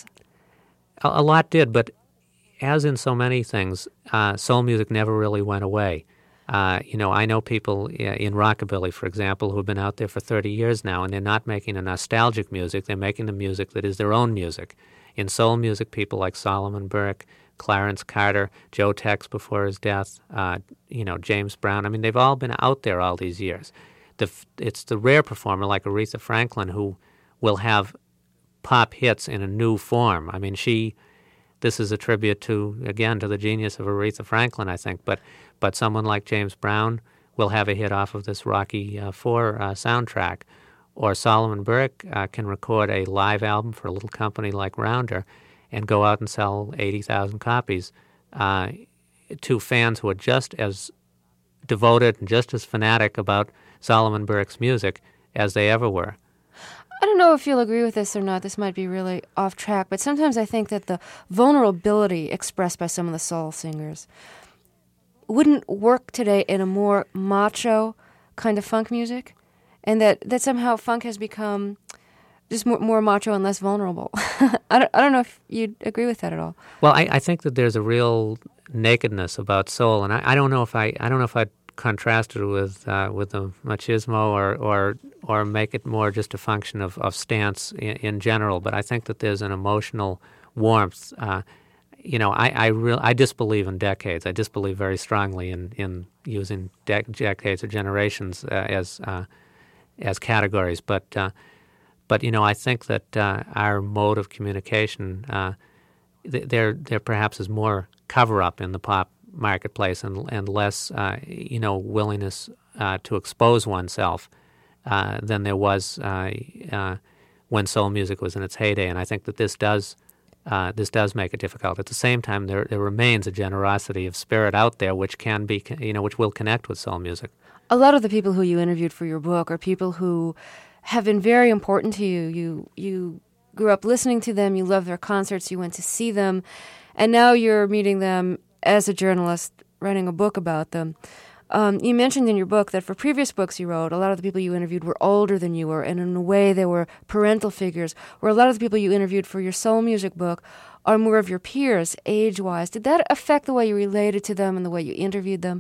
A, a lot did, but as in so many things, uh, soul music never really went away. Uh, you know, I know people in rockabilly, for example, who have been out there for thirty years now, and they're not making a nostalgic music. They're making the music that is their own music. In soul music, people like Solomon Burke, Clarence Carter, Joe Tex before his death, uh, you know, James Brown. I mean, they've all been out there all these years. The, it's the rare performer like Aretha Franklin who will have pop hits in a new form. I mean, she, this is a tribute to, again, to the genius of Aretha Franklin, I think, but but someone like James Brown will have a hit off of this Rocky uh, Four uh, soundtrack, or Solomon Burke uh, can record a live album for a little company like Rounder and go out and sell eighty thousand copies uh, to fans who are just as devoted and just as fanatic about Solomon Burke's music as they ever were. I don't know if you'll agree with this or not. This might be really off track, but sometimes I think that the vulnerability expressed by some of the soul singers wouldn't work today in a more macho kind of funk music, and that, that somehow funk has become just more, more macho and less vulnerable. I, don't, I don't know if you'd agree with that at all. Well, I, I think that there's a real nakedness about soul, and I, I don't know if I I don't know if I'd contrast it with uh, with the machismo or, or or make it more just a function of, of stance in, in general. But I think that there's an emotional warmth. Uh, you know, I I, real, I disbelieve in decades. I disbelieve very strongly in in using de- decades or generations uh, as uh, as categories. But uh, but you know, I think that uh, our mode of communication uh, th- there there perhaps is more cover up in the pop marketplace and and less uh, you know willingness uh, to expose oneself uh, than there was uh, uh, when soul music was in its heyday, and I think that this does uh, this does make it difficult. At the same time, there there remains a generosity of spirit out there which can be you know which will connect with soul music. A lot of the people who you interviewed for your book are people who have been very important to you. You you grew up listening to them. You loved their concerts. You went to see them, and now you're meeting them as a journalist writing a book about them. Um, you mentioned in your book that for previous books you wrote, a lot of the people you interviewed were older than you were, and in a way they were parental figures, where a lot of the people you interviewed for your soul music book are more of your peers, age-wise. Did that affect the way you related to them and the way you interviewed them?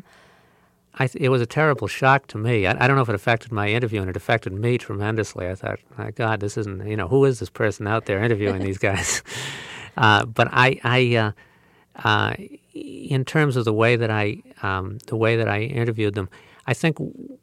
I th- it was a terrible shock to me. I, I don't know if it affected my interview, and it affected me tremendously. I thought, my God, this isn't, you know, who is this person out there interviewing these guys? Uh, but I... I uh, uh, in terms of the way that I um, the way that I interviewed them, I think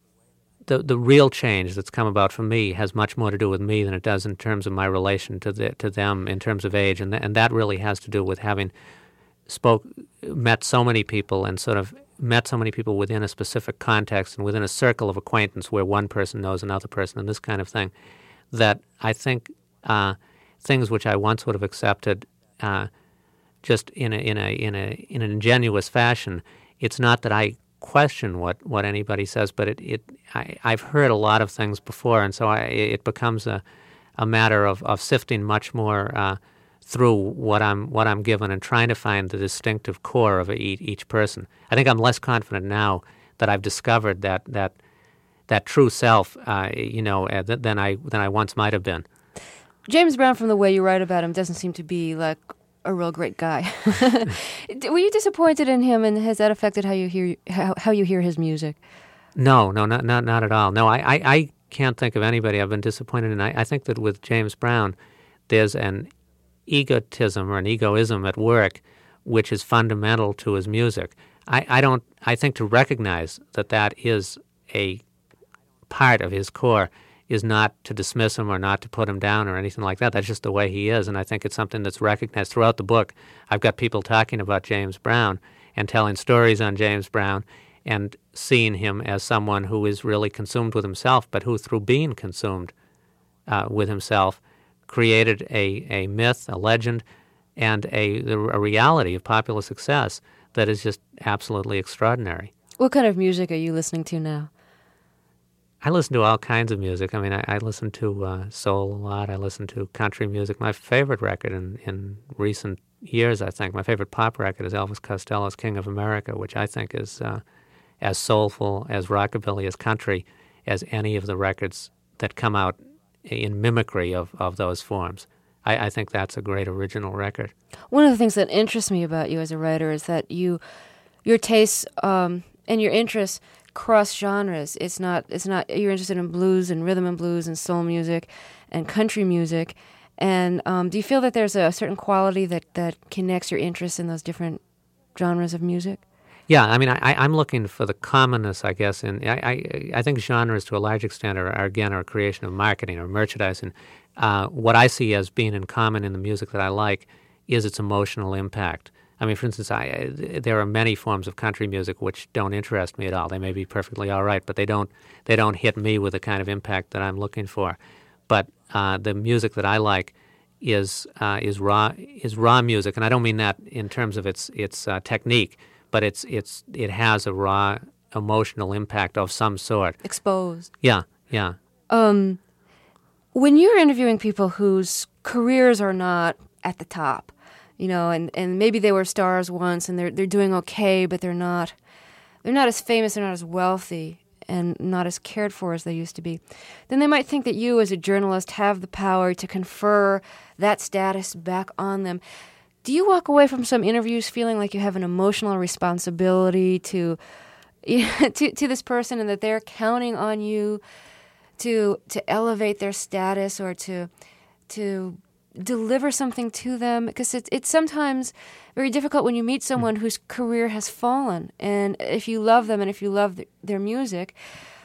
the the real change that's come about for me has much more to do with me than it does in terms of my relation to the, to them in terms of age, and th- and that really has to do with having spoke met so many people and sort of met so many people within a specific context and within a circle of acquaintance where one person knows another person and this kind of thing, that I think uh, things which I once would have accepted Uh, just in a in a in a in an ingenuous fashion. It's not that I question what, what anybody says, but it, it I, I've heard a lot of things before, and so I, it becomes a a matter of, of sifting much more uh, through what I'm what I'm given and trying to find the distinctive core of each, each person. I think I'm less confident now that I've discovered that that that true self, uh, you know, uh, than I than I once might have been. James Brown, from the way you write about him, doesn't seem to be like a real great guy. Were you disappointed in him, and has that affected how you hear how, how you hear his music? No, no, not not not at all. No, I, I, I can't think of anybody I've been disappointed in. I, I think that with James Brown, there's an egotism or an egoism at work which is fundamental to his music. I, I don't. I think to recognize that that is a part of his core is not to dismiss him or not to put him down or anything like that. That's just the way he is, and I think it's something that's recognized throughout the book. I've got people talking about James Brown and telling stories on James Brown and seeing him as someone who is really consumed with himself, but who, through being consumed uh, with himself, created a, a myth, a legend, and a, a reality of popular success that is just absolutely extraordinary. What kind of music are you listening to now? I listen to all kinds of music. I mean, I, I listen to uh, soul a lot. I listen to country music. My favorite record in, in recent years, I think, my favorite pop record is Elvis Costello's King of America, which I think is uh, as soulful, as rockabilly, as country as any of the records that come out in mimicry of, of those forms. I, I think that's a great original record. One of the things that interests me about you as a writer is that you, your tastes um, and your interests cross genres. It's not. It's not. You're interested in blues and rhythm and blues and soul music, and country music. And um, do you feel that there's a certain quality that, that connects your interests in those different genres of music? Yeah, I mean, I, I'm looking for the commonness, I guess. And I, I, I think genres, to a large extent, are, are again, are a creation of marketing or merchandising. Uh, what I see as being in common in the music that I like is its emotional impact. I mean, for instance, I, there are many forms of country music which don't interest me at all. They may be perfectly all right, but they don't they don't hit me with the kind of impact that I'm looking for. But uh, the music that I like is uh, is raw is raw music, and I don't mean that in terms of its its uh, technique, but it's it's it has a raw emotional impact of some sort. Exposed. Yeah, yeah. Um, when you're interviewing people whose careers are not at the top, you know, and, and maybe they were stars once and they're they're doing okay, but they're not they're not as famous, they're not as wealthy, and not as cared for as they used to be, then they might think that you as a journalist have the power to confer that status back on them. Do you walk away from some interviews feeling like you have an emotional responsibility to to, to this person, and that they're counting on you to to elevate their status or to to deliver something to them? Because it's it's sometimes very difficult when you meet someone whose career has fallen, and if you love them and if you love th- their music,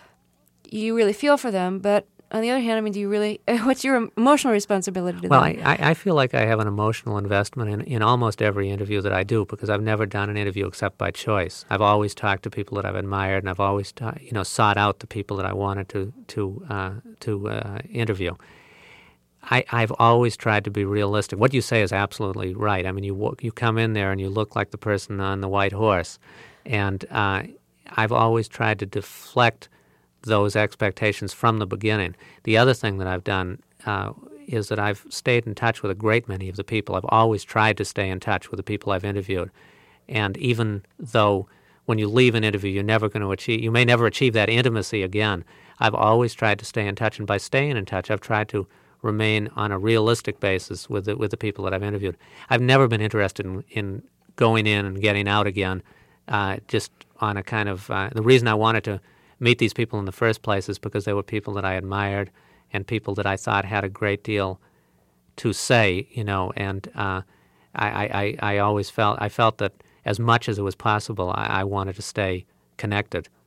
you really feel for them. But on the other hand, I mean, do you really? What's your emotional responsibility to well, them? Well, I, I feel like I have an emotional investment in, in almost every interview that I do, because I've never done an interview except by choice. I've always talked to people that I've admired, and I've always ta- you know sought out the people that I wanted to to uh, to uh, interview. I, I've always tried to be realistic. What you say is absolutely right. I mean, you walk, you come in there and you look like the person on the white horse, and uh, I've always tried to deflect those expectations from the beginning. The other thing that I've done uh, is that I've stayed in touch with a great many of the people. I've always tried to stay in touch with the people I've interviewed, and even though when you leave an interview you're never going to achieve, you may never achieve that intimacy again, I've always tried to stay in touch, and by staying in touch, I've tried to remain on a realistic basis with the, with the people that I've interviewed. I've never been interested in, in going in and getting out again, uh, just on a kind of... Uh, the reason I wanted to meet these people in the first place is because they were people that I admired and people that I thought had a great deal to say, you know, and uh, I, I, I always felt, I felt that as much as it was possible, I, I wanted to stay connected